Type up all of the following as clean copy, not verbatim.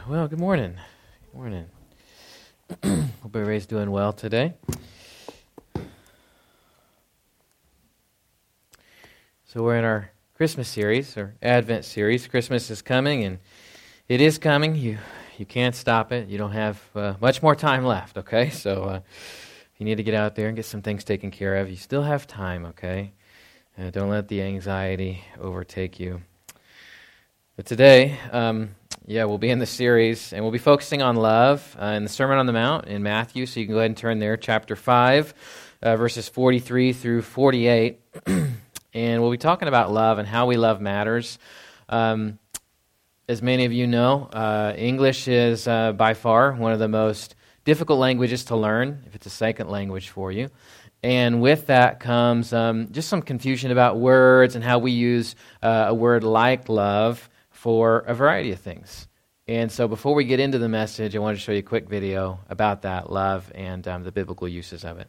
Well, good morning. Good morning. Hope everybody's doing well today. So we're in our Christmas series, or Advent series. Christmas is coming, and it is coming. You can't stop it. You don't have much more time left, okay? So if you need to get out there and get some things taken care of, you still have time, okay? Don't let the anxiety overtake you. But today, we'll be in the series, and we'll be focusing on love in the Sermon on the Mount in Matthew, so you can go ahead and turn there, chapter 5, verses 43 through 48, and we'll be talking about love and how we love matters. As many of you know, English is by far one of the most difficult languages to learn, if it's a second language for you. And with that comes just some confusion about words and how we use a word like love for a variety of things. And so before we get into the message, I want to show you a quick video about that love and the biblical uses of it.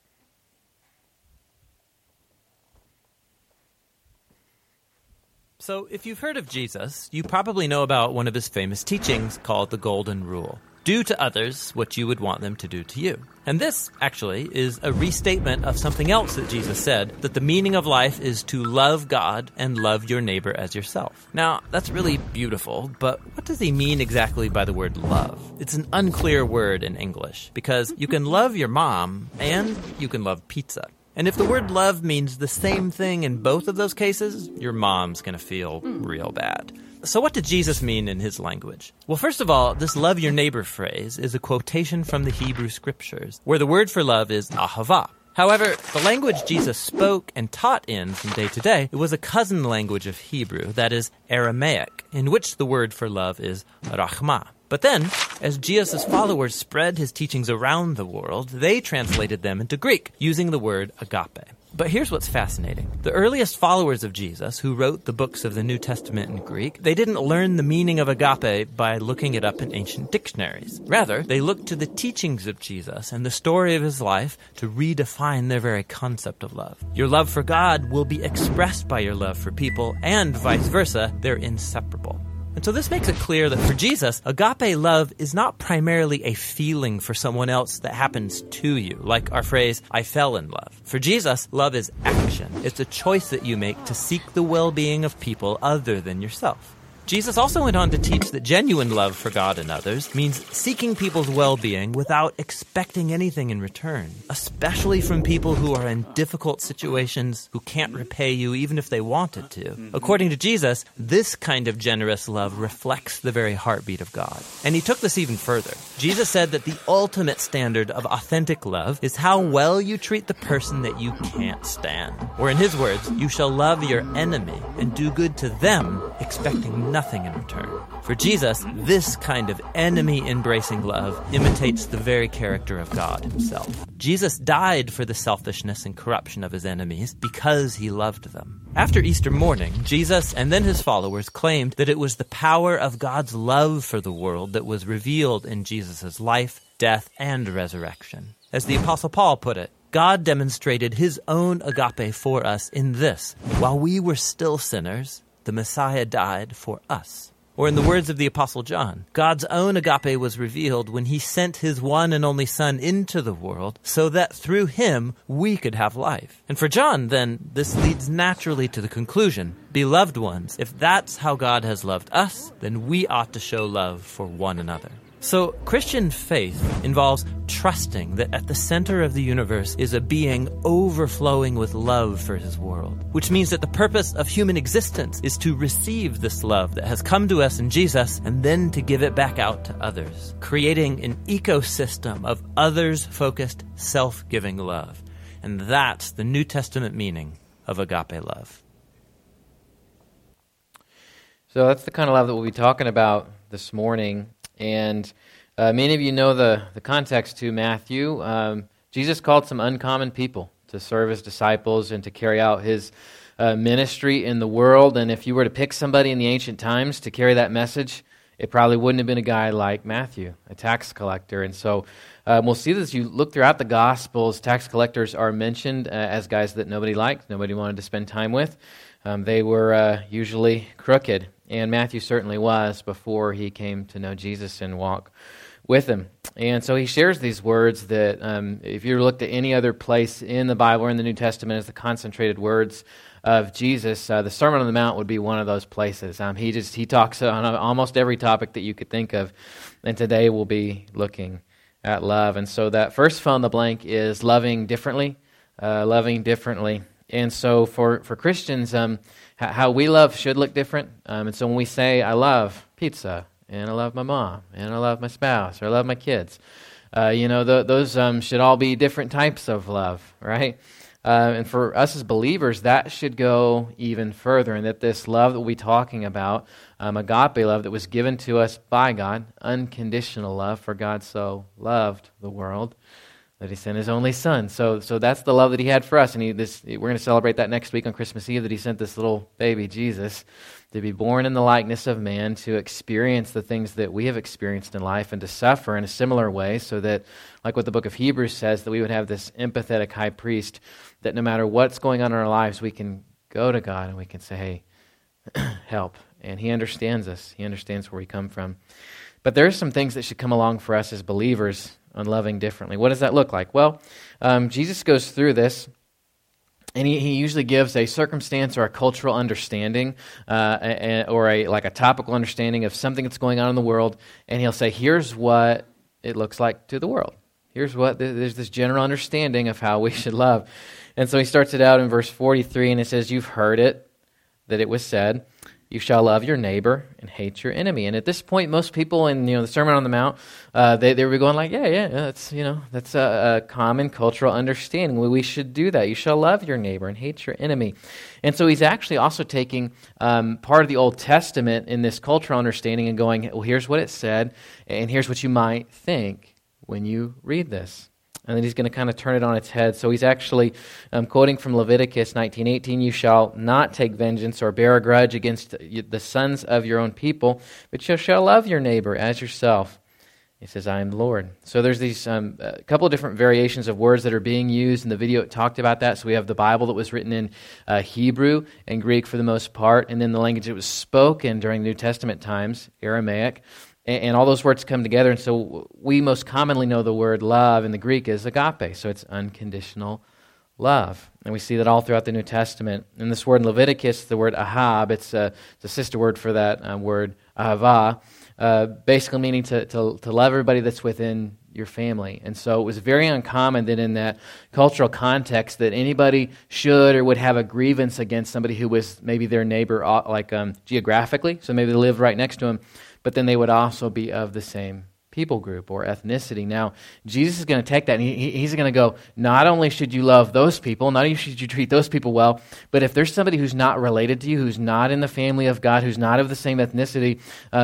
So if you've heard of Jesus, you probably know about one of his famous teachings called the Golden Rule. Do to others what you would want them to do to you. And this, actually, is a restatement of something else that Jesus said, that the meaning of life is to love God and love your neighbor as yourself. Now, that's really beautiful, but what does he mean exactly by the word love? It's an unclear word in English, because you can love your mom and you can love pizza. And if the word love means the same thing in both of those cases, your mom's going to feel real bad. So what did Jesus mean in his language? Well, first of all, this love your neighbor phrase is a quotation from the Hebrew scriptures, where the word for love is ahava. However, the language Jesus spoke and taught in from day to day, it was a cousin language of Hebrew, that is Aramaic, in which the word for love is rachma. But then, as Jesus' followers spread his teachings around the world, they translated them into Greek, using the word agape. But here's what's fascinating. The earliest followers of Jesus, who wrote the books of the New Testament in Greek, they didn't learn the meaning of agape by looking it up in ancient dictionaries. Rather, they looked to the teachings of Jesus and the story of his life to redefine their very concept of love. Your love for God will be expressed by your love for people, and vice versa. They're inseparable. And so this makes it clear that for Jesus, agape love is not primarily a feeling for someone else that happens to you, like our phrase, I fell in love. For Jesus, love is action. It's a choice that you make to seek the well-being of people other than yourself. Jesus also went on to teach that genuine love for God and others means seeking people's well-being without expecting anything in return, especially from people who are in difficult situations, who can't repay you even if they wanted to. According to Jesus, this kind of generous love reflects the very heartbeat of God. And he took this even further. Jesus said that the ultimate standard of authentic love is how well you treat the person that you can't stand. Or in his words, you shall love your enemy and do good to them, expecting nothing in return. For Jesus, this kind of enemy-embracing love imitates the very character of God himself. Jesus died for the selfishness and corruption of his enemies because he loved them. After Easter morning, Jesus and then his followers claimed that it was the power of God's love for the world that was revealed in Jesus' life, death, and resurrection. As the Apostle Paul put it, God demonstrated his own agape for us in this: while we were still sinners, the Messiah died for us. Or in the words of the Apostle John, God's own agape was revealed when he sent his one and only Son into the world so that through him we could have life. And for John, then, this leads naturally to the conclusion, beloved ones, if that's how God has loved us, then we ought to show love for one another. So Christian faith involves trusting that at the center of the universe is a being overflowing with love for his world, which means that the purpose of human existence is to receive this love that has come to us in Jesus and then to give it back out to others, creating an ecosystem of others-focused, self-giving love. And that's the New Testament meaning of agape love. So that's the kind of love that we'll be talking about this morning. And many of you know the context to Matthew. Jesus called some uncommon people to serve as disciples and to carry out his ministry in the world. And if you were to pick somebody in the ancient times to carry that message, it probably wouldn't have been a guy like Matthew, a tax collector. And so we'll see that as you look throughout the Gospels, tax collectors are mentioned as guys that nobody liked, nobody wanted to spend time with. They were usually crooked. And Matthew certainly was before he came to know Jesus and walk with him. And so he shares these words that if you looked at any other place in the Bible or in the New Testament as the concentrated words of Jesus, the Sermon on the Mount would be one of those places. He talks on almost every topic that you could think of, and today we'll be looking at love. And so that first fill in the blank is loving differently, And so for Christians, how we love should look different. And so when we say, I love pizza, and I love my mom, and I love my spouse, or I love my kids, those should all be different types of love, right? And for us as believers, that should go even further, and that this love that we'll be talking about, agape love that was given to us by God, unconditional love, for God so loved the world that he sent his only son. So that's the love that he had for us, and we're going to celebrate that next week on Christmas Eve, that he sent this little baby, Jesus, to be born in the likeness of man, to experience the things that we have experienced in life, and to suffer in a similar way, so that, like what the book of Hebrews says, that we would have this empathetic high priest, that no matter what's going on in our lives, we can go to God and we can say, hey, help. And he understands us. He understands where we come from. But there are some things that should come along for us as believers on loving differently. What does that look like? Well, Jesus goes through this, and he usually gives a circumstance or a cultural understanding, or a topical understanding of something that's going on in the world, and he'll say, here's what it looks like to the world. There's this general understanding of how we should love. And so he starts it out in verse 43, and it says, you've heard it, that it was said, you shall love your neighbor and hate your enemy. And at this point, most people in the Sermon on the Mount, they were going like, yeah, that's a common cultural understanding. We should do that. You shall love your neighbor and hate your enemy. And so he's actually also taking part of the Old Testament in this cultural understanding and going, well, here's what it said, and here's what you might think when you read this. And then he's going to kind of turn it on its head. So he's actually quoting from Leviticus 19:18, you shall not take vengeance or bear a grudge against the sons of your own people, but you shall love your neighbor as yourself. He says, I am the Lord. So there's these a couple of different variations of words that are being used. In the video, it talked about that. So we have the Bible that was written in Hebrew and Greek for the most part, and then the language that was spoken during New Testament times, Aramaic. And all those words come together, and so we most commonly know the word love in the Greek is agape, so it's unconditional love. And we see that all throughout the New Testament. And this word in Leviticus, the word ahab, it's a sister word for that word ahava, basically meaning to love everybody that's within your family. And so it was very uncommon that in that cultural context that anybody should or would have a grievance against somebody who was maybe their neighbor, geographically, so maybe they lived right next to him, but then they would also be of the same people group or ethnicity. Now, Jesus is going to take that, and he's going to go, not only should you love those people, not only should you treat those people well, but if there's somebody who's not related to you, who's not in the family of God, who's not of the same ethnicity,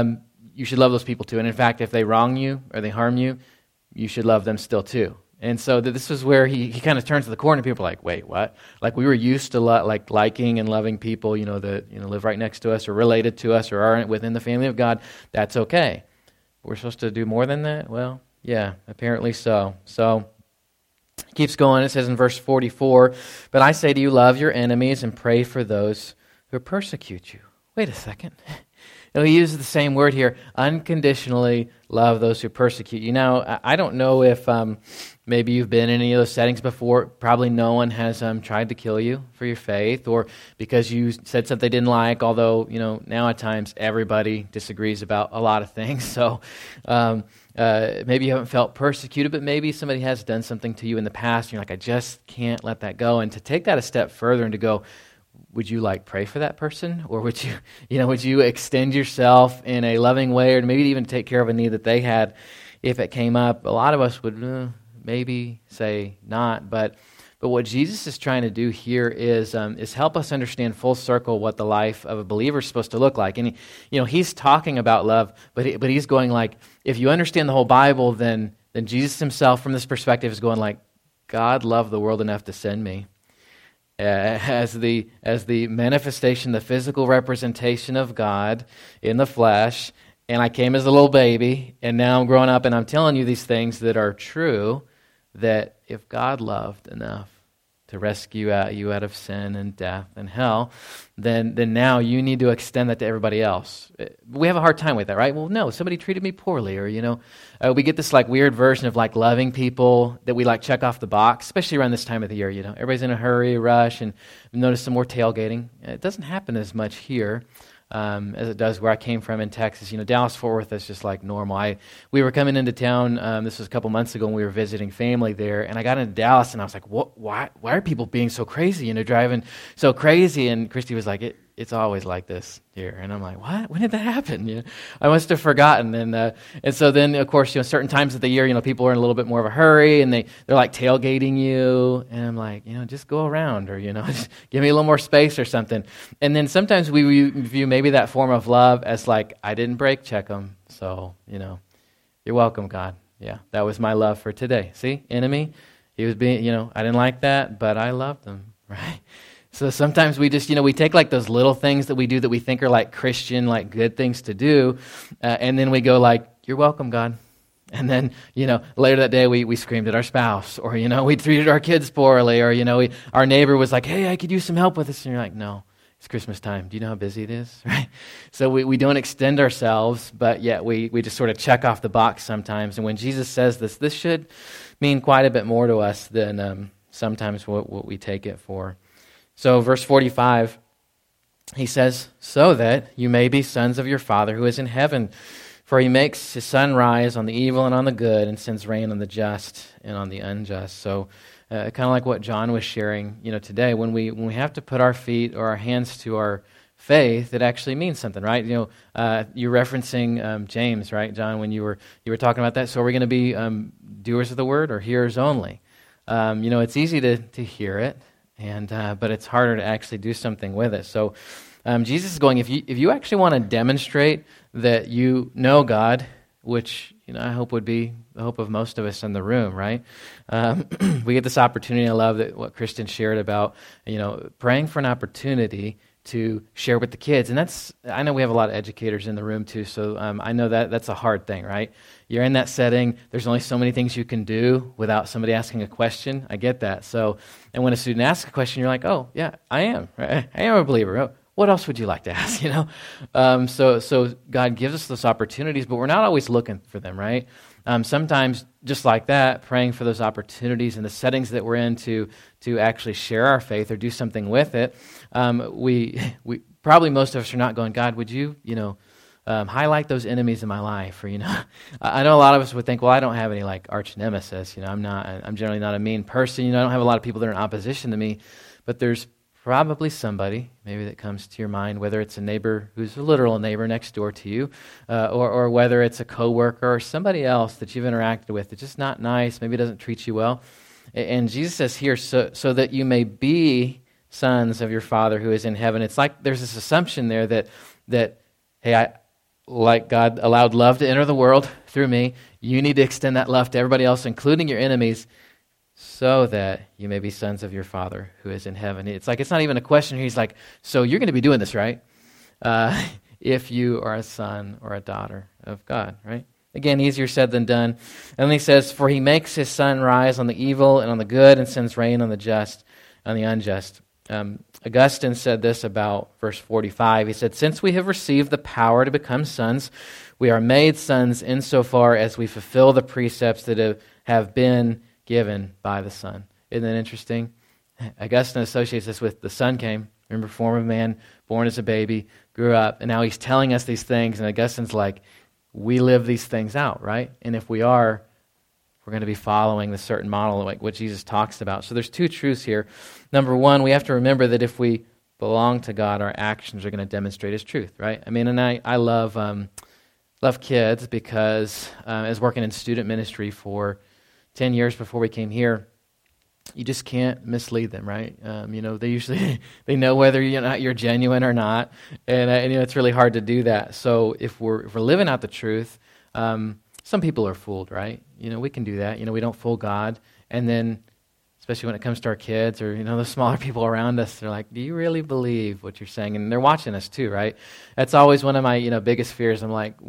you should love those people too. And in fact, if they wrong you or they harm you, you should love them still too. And so this is where he kind of turns to the corner, and people are like, wait, what? Like we were used to liking and loving people, that live right next to us or related to us or aren't within the family of God. That's okay. We're supposed to do more than that? Well, yeah, apparently so. So it keeps going. It says in verse 44, but I say to you, love your enemies and pray for those who persecute you. Wait a second. He uses the same word here, unconditionally love those who persecute you. Now, I don't know if maybe you've been in any of those settings before. Probably no one has tried to kill you for your faith or because you said something they didn't like, although, now at times everybody disagrees about a lot of things. So maybe you haven't felt persecuted, but maybe somebody has done something to you in the past, and you're like, I just can't let that go. And to take that a step further and to go, would you pray for that person, or would you extend yourself in a loving way, or maybe even take care of a need that they had if it came up? A lot of us would maybe say not, but what Jesus is trying to do here is help us understand full circle what the life of a believer is supposed to look like. And he's talking about love, but he's going like, if you understand the whole Bible, then Jesus himself from this perspective is going like, God loved the world enough to send me. As the manifestation, the physical representation of God in the flesh, and I came as a little baby, and now I'm growing up, and I'm telling you these things that are true, that if God loved enough to rescue you out of sin and death and hell, then now you need to extend that to everybody else. We have a hard time with that, right? Well, no, somebody treated me poorly, or, we get this like weird version of like loving people that we like check off the box, especially around this time of the year, Everybody's in a hurry, rush, and notice some more tailgating. It doesn't happen as much here. As it does where I came from in Texas. Dallas-Fort Worth is just like normal. We were coming into town, this was a couple months ago, and we were visiting family there, and I got into Dallas, and I was like, what? Why are people being so crazy, driving so crazy? And Christy was like, it's always like this here. And I'm like, what? When did that happen? I must have forgotten. And so then, of course, certain times of the year, people are in a little bit more of a hurry, and they're like tailgating you. And I'm like, just go around, or, just give me a little more space or something. And then sometimes we view maybe that form of love as like, I didn't brake check them. So, you're welcome, God. Yeah, that was my love for today. See, enemy, he was being, I didn't like that, but I loved him, right? So sometimes we just, we take like those little things that we do that we think are like Christian, like good things to do, and then we go like, you're welcome, God. And then, later that day we screamed at our spouse, or, we treated our kids poorly, or, our neighbor was like, hey, I could use some help with this. And you're like, no, it's Christmas time. Do you know how busy it is, right? So we don't extend ourselves, but yet we just sort of check off the box sometimes. And when Jesus says this should mean quite a bit more to us than sometimes what we take it for. So verse 45, he says, so that you may be sons of your Father who is in heaven. For he makes his sun rise on the evil and on the good, and sends rain on the just and on the unjust. So kind of like what John was sharing, today, when we have to put our feet or our hands to our faith, it actually means something, right? You're referencing James, right, John, when you were talking about that. So are we going to be doers of the word or hearers only? It's easy to hear it. But it's harder to actually do something with it. So Jesus is going, if you actually want to demonstrate that you know God, which I hope would be the hope of most of us in the room, right? We get this opportunity. I love that what Kristen shared about praying for an opportunity to share with the kids. And I know we have a lot of educators in the room too, so I know that's a hard thing, right? You're in that setting, there's only so many things you can do without somebody asking a question. I get that. So, and when a student asks a question, you're like, oh, yeah, I am. Right? I am a believer. Oh, what else would you like to ask, So God gives us those opportunities, but we're not always looking for them, right? Sometimes, just like that, praying for those opportunities and the settings that we're in to actually share our faith or do something with it, we probably most of us are not going, God, would you, highlight those enemies in my life? Or, I know a lot of us would think, well, I don't have any like arch nemesis. I'm generally not a mean person. I don't have a lot of people that are in opposition to me, but there's probably somebody maybe that comes to your mind, whether it's a neighbor who's a literal neighbor next door to you, or whether it's a coworker or somebody else that you've interacted with that's just not nice, maybe doesn't treat you well. And Jesus says here, so that you may be sons of your Father who is in heaven. It's like there's this assumption there that hey, like God allowed love to enter the world through me, you need to extend that love to everybody else, including your enemies, so that you may be sons of your Father who is in heaven. It's like, it's not even a question. He's like, so you're going to be doing this, right? If you are a son or a daughter of God, right? Again, easier said than done. And then he says, for he makes his sun rise on the evil and on the good, and sends rain on the just and the unjust. Augustine said this about verse 45. He said, since we have received the power to become sons, we are made sons insofar as we fulfill the precepts that have been given by the Son. Isn't that interesting? Augustine associates this with the Son came, remember, form of man, born as a baby, grew up, and now he's telling us these things, and Augustine's like, we live these things out, right? And if we are, we're going to be following the certain model, like what Jesus talks about. So there's two truths here. Number one, we have to remember that if we belong to God, our actions are going to demonstrate His truth, right? I mean, and I love kids because as working in student ministry for 10 years before we came here, you just can't mislead them, right? They usually they know whether you're genuine or not, and it's really hard to do that. So if we're living out the truth, some people are fooled, right? We can do that. We don't fool God, and then especially when it comes to our kids or the smaller people around us, they're like, "Do you really believe what you're saying?" And they're watching us too, right? That's always one of my biggest fears. I'm like,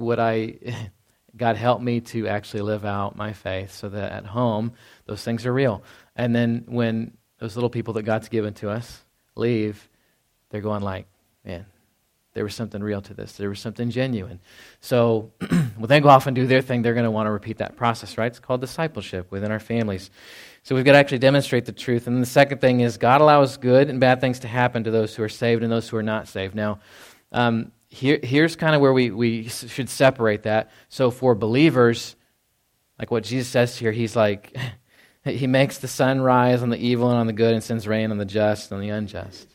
God help me to actually live out my faith so that at home those things are real. And then when those little people that God's given to us leave, they're going like, man, there was something real to this. There was something genuine. So when they go off and do their thing, they're going to want to repeat that process, right? It's called discipleship within our families. So we've got to actually demonstrate the truth. And then the second thing is God allows good and bad things to happen to those who are saved and those who are not saved. Now, here's kind of where we should separate that. So for believers, like what Jesus says here, he's like, he makes the sun rise on the evil and on the good and sends rain on the just and the unjust.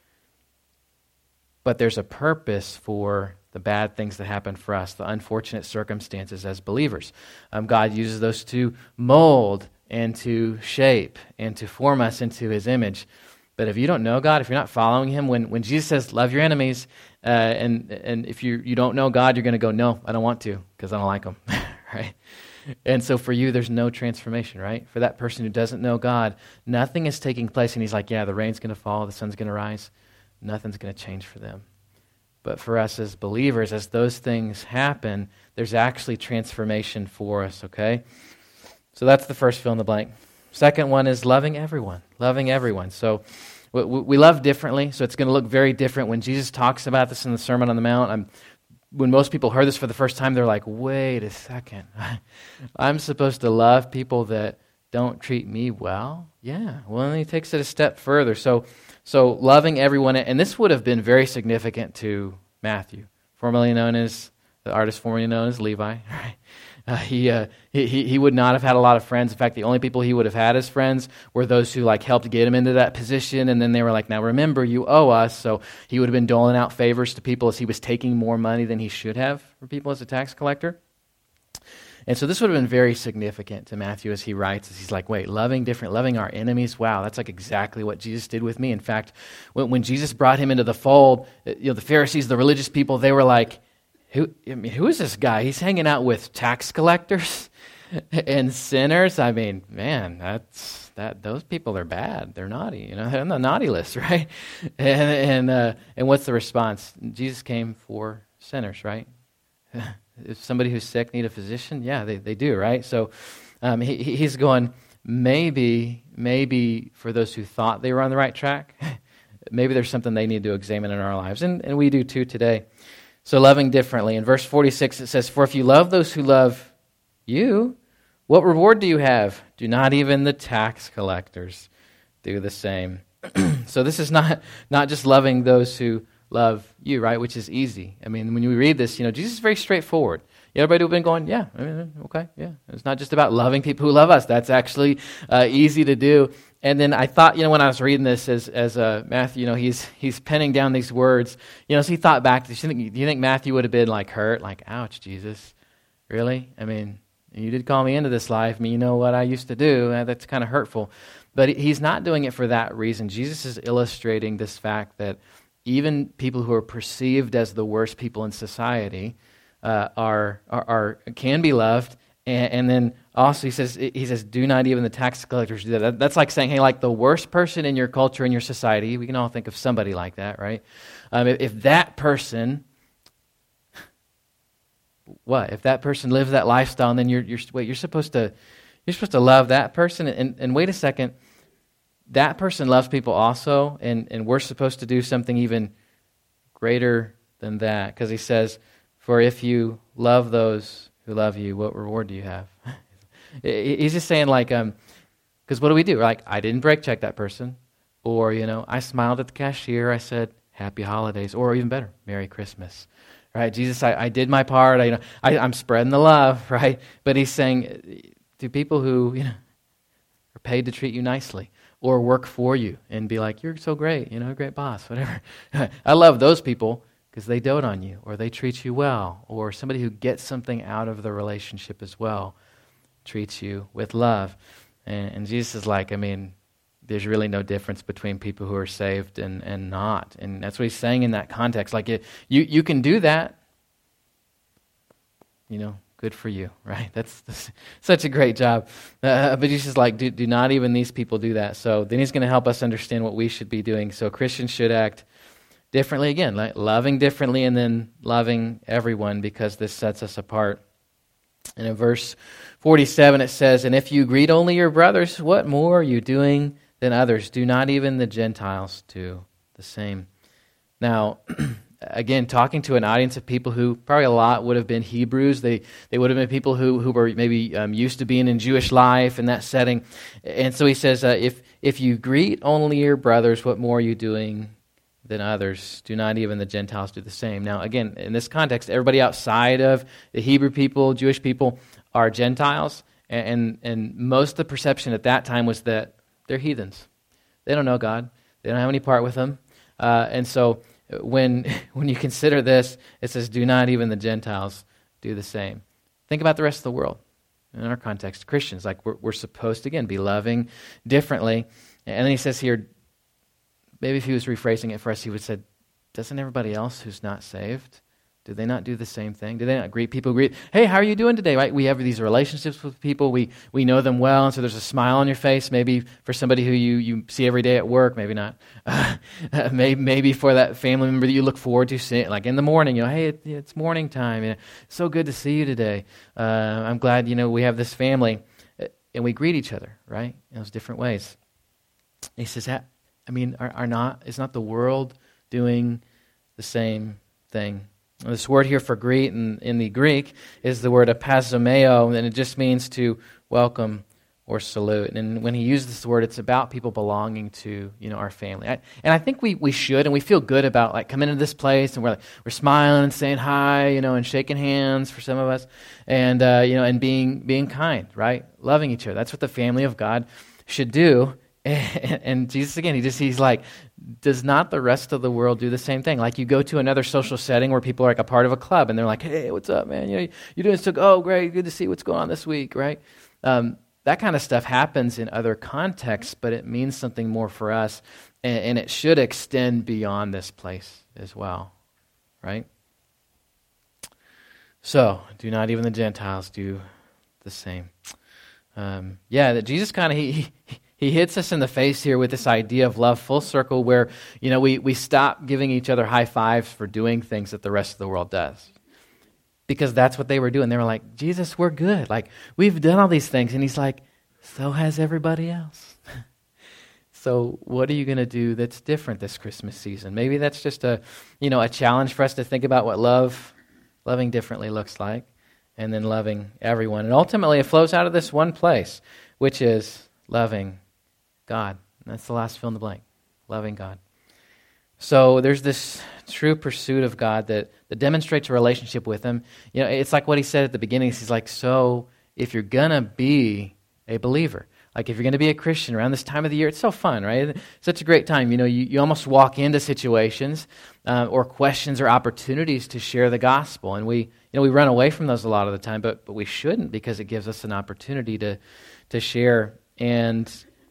But there's a purpose for the bad things that happen for us, the unfortunate circumstances as believers. God uses those to mold and to shape and to form us into His image. But if you don't know God, if you're not following Him, when Jesus says, love your enemies, and if you don't know God, you're going to go, no, I don't want to because I don't like them, right? And so for you, there's no transformation, right? For that person who doesn't know God, nothing is taking place, and he's like, yeah, the rain's going to fall, the sun's going to rise. Nothing's going to change for them. But for us as believers, as those things happen, there's actually transformation for us, okay? So that's the first fill in the blank. Second one is loving everyone. Loving everyone. So we love differently, so it's going to look very different. When Jesus talks about this in the Sermon on the Mount, when most people heard this for the first time, they're like, wait a second. I'm supposed to love people that don't treat me well? Yeah. Well, then he takes it a step further. So loving everyone, and this would have been very significant to Matthew, the artist formerly known as Levi. Right? He would not have had a lot of friends. In fact, the only people he would have had as friends were those who helped get him into that position, and then they were like, now remember, you owe us. So he would have been doling out favors to people as he was taking more money than he should have for people as a tax collector. And so this would have been very significant to Matthew as he writes, as he's like, wait, loving our enemies, wow, that's like exactly what Jesus did with me. In fact, when Jesus brought him into the fold, the Pharisees, the religious people, they were like, who is this guy? He's hanging out with tax collectors and sinners. I mean, man, those people are bad. They're naughty. They're on the naughty list, right? And what's the response? Jesus came for sinners, right? If somebody who's sick need a physician, yeah, they do, right? So he's going, maybe for those who thought they were on the right track, maybe there's something they need to examine in our lives, and we do too today. So loving differently. In verse 46 it says, for if you love those who love you, what reward do you have? Do not even the tax collectors do the same? So this is not just loving those who love you, right? Which is easy. I mean, when you read this, Jesus is very straightforward. Everybody would have been going, yeah, okay, yeah. It's not just about loving people who love us. That's actually easy to do. And then I thought, when I was reading this as Matthew, he's penning down these words. So he thought back. Do you think Matthew would have been hurt? Ouch, Jesus, really? I mean, you did call me into this life. I mean, you know what I used to do. That's kind of hurtful. But he's not doing it for that reason. Jesus is illustrating this fact that even people who are perceived as the worst people in society can be loved, and then also he says, do not even the tax collectors do that. That's like saying, hey, the worst person in your culture, in your society, we can all think of somebody like that, right? If that person, if that person lives that lifestyle, and then you're supposed to love that person, and wait a second. That person loves people also, and we're supposed to do something even greater than that, because he says, for if you love those who love you, what reward do you have? He's just saying, because what do we do? I didn't brake check that person, or, I smiled at the cashier, I said, happy holidays, or even better, Merry Christmas, right? Jesus, I did my part, I'm spreading the love, right? But he's saying, to people who, are paid to treat you nicely, or work for you and be like, you're so great, a great boss, whatever. I love those people because they dote on you, or they treat you well, or somebody who gets something out of the relationship as well treats you with love. And Jesus is like, there's really no difference between people who are saved and not. And that's what he's saying in that context. You can do that, good for you, right? That's such a great job. But he's just like, do not even these people do that. So then he's going to help us understand what we should be doing. So Christians should act differently again, loving differently, and then loving everyone, because this sets us apart. And in verse 47 it says, and if you greet only your brothers, what more are you doing than others. Do not even the Gentiles do the same. Now, again, talking to an audience of people who probably a lot would have been Hebrews. They would have been people who were maybe used to being in Jewish life in that setting. And so he says, if you greet only your brothers, what more are you doing than others? Do not even the Gentiles do the same. Now, again, in this context, everybody outside of the Hebrew people, Jewish people, are Gentiles. And most of the perception at that time was that they're heathens. They don't know God. They don't have any part with Him. And so when you consider this, it says, do not even the Gentiles do the same. Think about the rest of the world. In our context, Christians, like we're supposed to, again, be loving differently. And then he says here, maybe if he was rephrasing it for us, he would say, doesn't everybody else who's not saved, do they not do the same thing? Do they not greet people? Hey, how are you doing today? Right? We have these relationships with people. We know them well, and so there's a smile on your face. Maybe for somebody who you see every day at work, maybe not. Maybe for that family member that you look forward to seeing, like in the morning. Hey, it's morning time. It's so good to see you today. I'm glad we have this family, and we greet each other, right, in those different ways. And he says, is not the world doing the same thing? This word here for greet in the Greek is the word apazomeo, and it just means to welcome or salute. And when he uses this word, it's about people belonging to our family. And I think we should, and we feel good about like coming into this place and we're smiling and saying hi, and shaking hands for some of us, and and being kind, right? Loving each other. That's what the family of God should do. And Jesus, again, he's like, does not the rest of the world do the same thing? Like you go to another social setting where people are like a part of a club and they're like, hey, what's up, man? You doing so? Oh, great, good to see what's going on this week, right? That kind of stuff happens in other contexts, but it means something more for us, and it should extend beyond this place as well, right? So, do not even the Gentiles do the same. That Jesus kind of, he hits us in the face here with this idea of love full circle where, we stop giving each other high fives for doing things that the rest of the world does. Because that's what they were doing. They were like, Jesus, we're good. Like, we've done all these things. And he's like, so has everybody else. So what are you going to do that's different this Christmas season? Maybe that's just a challenge for us to think about what loving differently looks like, and then loving everyone. And ultimately, it flows out of this one place, which is loving God. And that's the last fill in the blank, loving God. So there's this true pursuit of God that demonstrates a relationship with Him. It's like what He said at the beginning. He's like, so if you're going to be a believer, like if you're going to be a Christian around this time of the year, it's so fun, right? It's such a great time. You almost walk into situations or questions or opportunities to share the gospel. And we run away from those a lot of the time, but we shouldn't, because it gives us an opportunity to share. And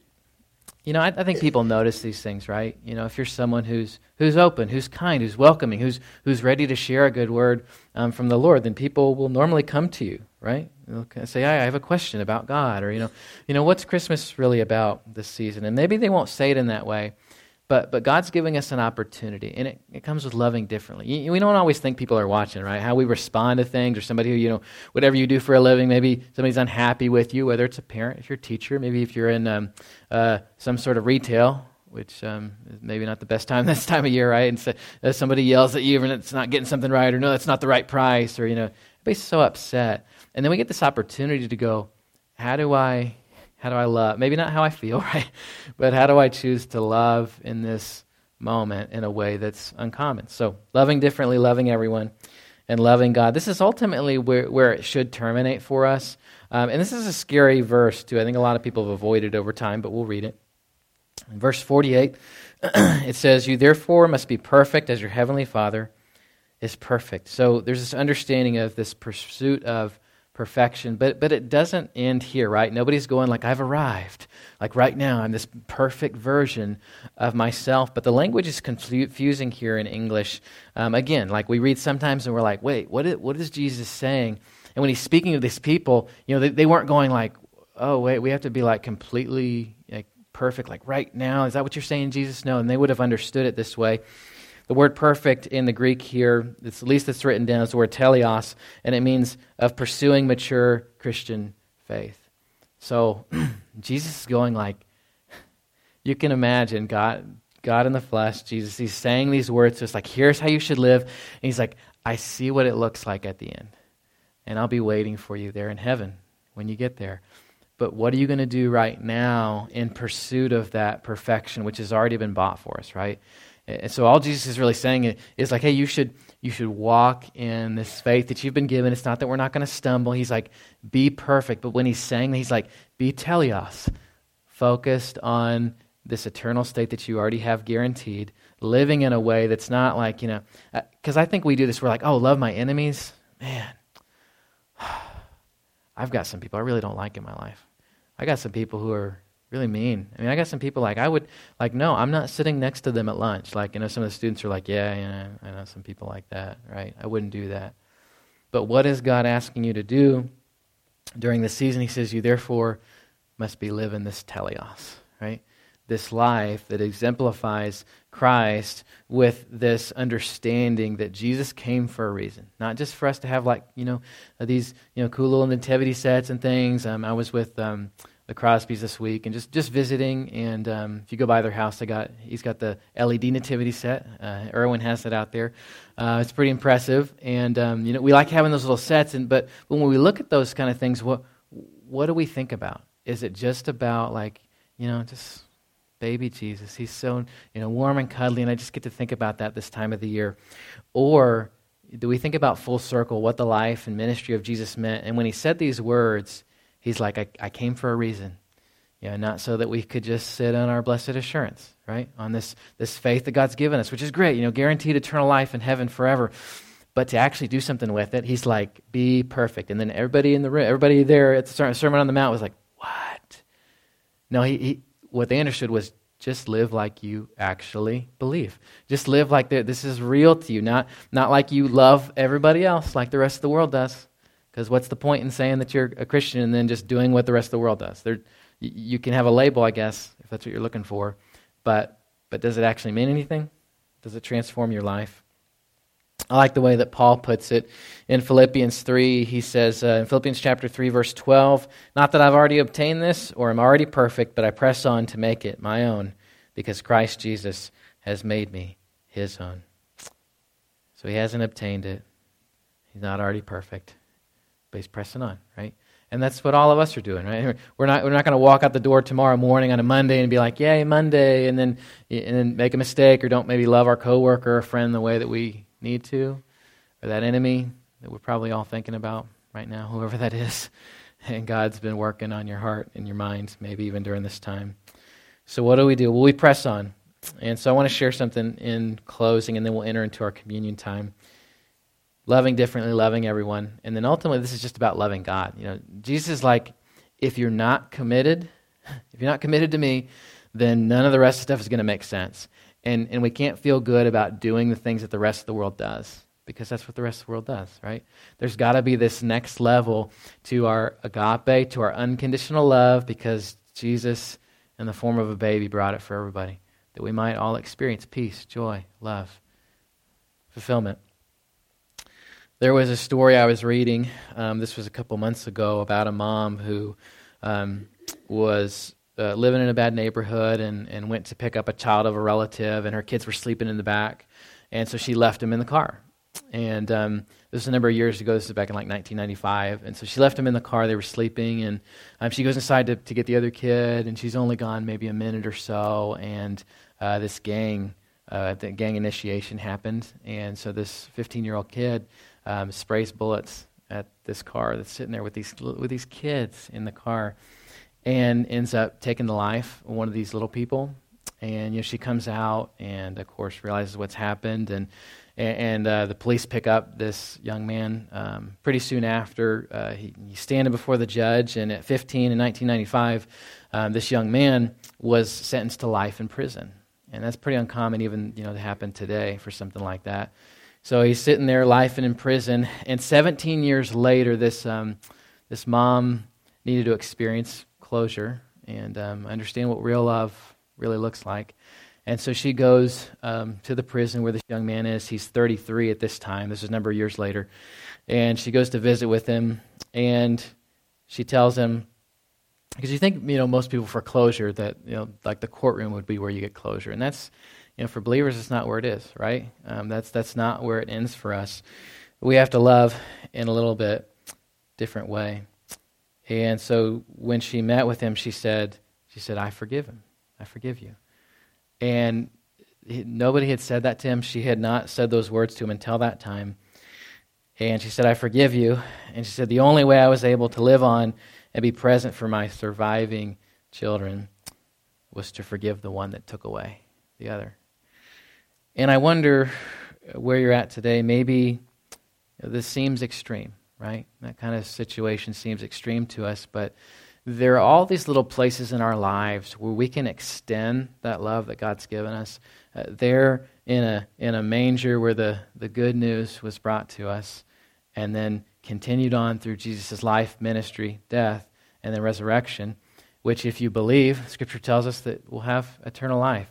I think people notice these things, right? If you're someone who's open, who's kind, who's welcoming, who's ready to share a good word from the Lord, then people will normally come to you, right? They'll say, I have a question about God, or what's Christmas really about this season? And maybe they won't say it in that way, but God's giving us an opportunity, and it comes with loving differently. We don't always think people are watching, right? How we respond to things, or somebody who, whatever you do for a living, maybe somebody's unhappy with you, whether it's a parent, if you're a teacher, maybe if you're in some sort of retail, which is maybe not the best time this time of year, right? And so, somebody yells at you and it's not getting something right, or no, that's not the right price, or, everybody's so upset. And then we get this opportunity to go, how do I love? Maybe not how I feel, right? But how do I choose to love in this moment in a way that's uncommon? So loving differently, loving everyone, and loving God. This is ultimately where it should terminate for us. And this is a scary verse, too. I think a lot of people have avoided over time, but we'll read it. In verse 48, it says, you therefore must be perfect as your heavenly Father is perfect. So there's this understanding of this pursuit of perfection, but it doesn't end here, right? Nobody's going like, I've arrived. Like right now, I'm this perfect version of myself. But the language is confusing here in English. Again, like we read sometimes and we're like, wait, what is Jesus saying? And when He's speaking to these people, they weren't going like, oh, wait, we have to be like completely like perfect, like right now. Is that what you're saying, Jesus? No, and they would have understood it this way. The word perfect in the Greek here, at least it's written down, is the word teleos, and it means of pursuing mature Christian faith. So Jesus is going like, you can imagine God in the flesh, Jesus, he's saying these words to us like, here's how you should live. And he's like, I see what it looks like at the end. And I'll be waiting for you there in heaven when you get there. But what are you going to do right now in pursuit of that perfection, which has already been bought for us, right? And so all Jesus is really saying is like, hey, you should walk in this faith that you've been given. It's not that we're not going to stumble. He's like, be perfect. But when he's saying that, he's like, be teleos, focused on this eternal state that you already have guaranteed, living in a way that's not like, because I think we do this, we're like, oh, love my enemies. Man, I've got some people I really don't like in my life. I got some people who are really mean. I mean, I got some people no, I'm not sitting next to them at lunch. Like, some of the students are like, yeah, I know some people like that, right? I wouldn't do that. But what is God asking you to do during this season? He says, you therefore must be living this teleos, right? This life that exemplifies Christ with this understanding that Jesus came for a reason. Not just for us to have these cool little nativity sets and things. I was with the Crosbys this week and just visiting, and if you go by their house, he's got the LED nativity set. Erwin has it out there. It's pretty impressive, and we like having those little sets. But when we look at those kind of things, what do we think about? Is it just about just baby Jesus? He's so warm and cuddly, and I just get to think about that this time of the year. Or do we think about full circle, what the life and ministry of Jesus meant? And when he said these words, he's like, I came for a reason. Not so that we could just sit on our blessed assurance, right? On this faith that God's given us, which is great, guaranteed eternal life in heaven forever. But to actually do something with it, he's like, be perfect. And then everybody in the room, everybody there at the Sermon on the Mount was like, what? No, what they understood was just live like you actually believe. Just live like this is real to you, not like you love everybody else like the rest of the world does. Because what's the point in saying that you're a Christian and then just doing what the rest of the world does? You can have a label, I guess, if that's what you're looking for, but does it actually mean anything? Does it transform your life? I like the way that Paul puts it in Philippians 3. He says in Philippians chapter 3, verse 12, not that I've already obtained this or am already perfect, but I press on to make it my own because Christ Jesus has made me his own. So he hasn't obtained it. He's not already perfect, but he's pressing on, right? And that's what all of us are doing, right? We're not going to walk out the door tomorrow morning on a Monday and be like, yay, Monday, and then make a mistake or don't maybe love our coworker or friend the way that we need to, or that enemy that we're probably all thinking about right now, whoever that is. And God's been working on your heart and your mind, maybe even during this time. So what do? Well, we press on. And so I want to share something in closing, and then we'll enter into our communion time. Loving differently, loving everyone. And then ultimately, this is just about loving God. Jesus is like, if you're not committed to me, then none of the rest of the stuff is going to make sense. And we can't feel good about doing the things that the rest of the world does, because that's what the rest of the world does, right? There's got to be this next level to our agape, to our unconditional love, because Jesus, in the form of a baby, brought it for everybody, that we might all experience peace, joy, love, fulfillment. There was a story I was reading, this was a couple months ago, about a mom who was living in a bad neighborhood and went to pick up a child of a relative, and her kids were sleeping in the back, and so she left him in the car. And this was a number of years ago. This is back in 1995. And so she left him in the car. They were sleeping, and she goes inside to get the other kid, and she's only gone maybe a minute or so, and this the gang initiation happened. And so this 15-year-old kid sprays bullets at this car that's sitting there with these kids in the car, and ends up taking the life of one of these little people. And she comes out and, of course, realizes what's happened, and the police pick up this young man pretty soon after. He's standing before the judge, and at 15 in 1995, this young man was sentenced to life in prison. And that's pretty uncommon even to happen today for something like that. So he's sitting there, life in prison, and 17 years later, this mom needed to experience closure and understand what real love really looks like. And so she goes to the prison where this young man is. He's 33 at this time. This is a number of years later. And she goes to visit with him, and she tells him, Because you think, most people for closure that, like the courtroom would be where you get closure. And that's, for believers, it's not where it is, right? That's not where it ends for us. We have to love in a little bit different way. And so when she met with him, she said, I forgive him. I forgive you. And nobody had said that to him. She had not said those words to him until that time. And she said, I forgive you. And she said, the only way I was able to live on and be present for my surviving children was to forgive the one that took away the other. And I wonder where you're at today. Maybe this seems extreme, right? That kind of situation seems extreme to us, but there are all these little places in our lives where we can extend that love that God's given us. There in a manger where the good news was brought to us, and then continued on through Jesus' life, ministry, death, and then resurrection, which if you believe, Scripture tells us that we'll have eternal life.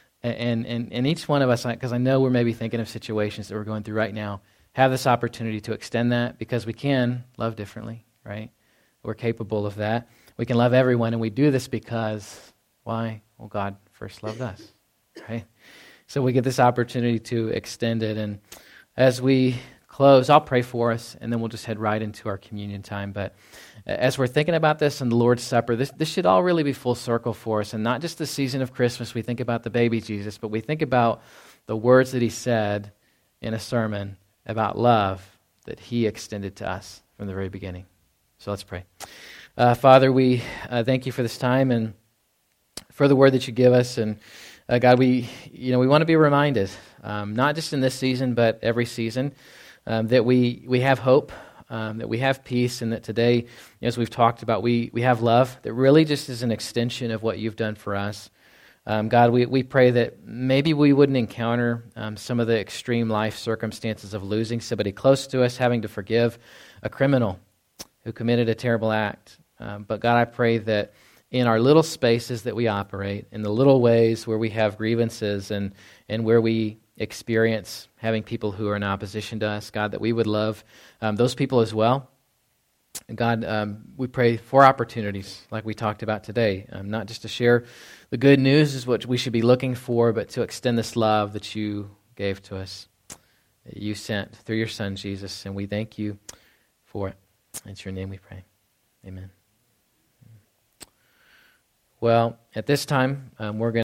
And each one of us, because I know we're maybe thinking of situations that we're going through right now, have this opportunity to extend that because we can love differently, right? We're capable of that. We can love everyone, and we do this because, why? Well, God first loved us, right? So we get this opportunity to extend it. And as we close, I'll pray for us, and then we'll just head right into our communion time. But as we're thinking about this and the Lord's Supper, this should all really be full circle for us. And not just the season of Christmas, we think about the baby Jesus, but we think about the words that he said in a sermon about love that he extended to us from the very beginning. So let's pray. Father, we thank you for this time and for the word that you give us. And God, we want to be reminded, not just in this season, but every season, that we have hope, that we have peace, and that today, as we've talked about, we have love that really just is an extension of what you've done for us. God, we pray that maybe we wouldn't encounter some of the extreme life circumstances of losing somebody close to us, having to forgive a criminal who committed a terrible act. But God, I pray that in our little spaces that we operate, in the little ways where we have grievances and where we experience having people who are in opposition to us, God, that we would love those people as well. And God, we pray for opportunities like we talked about today, not just to share the good news is what we should be looking for, but to extend this love that you gave to us, that you sent through your Son, Jesus, and we thank you for it. It's your name we pray. Amen. Well, at this time, we're going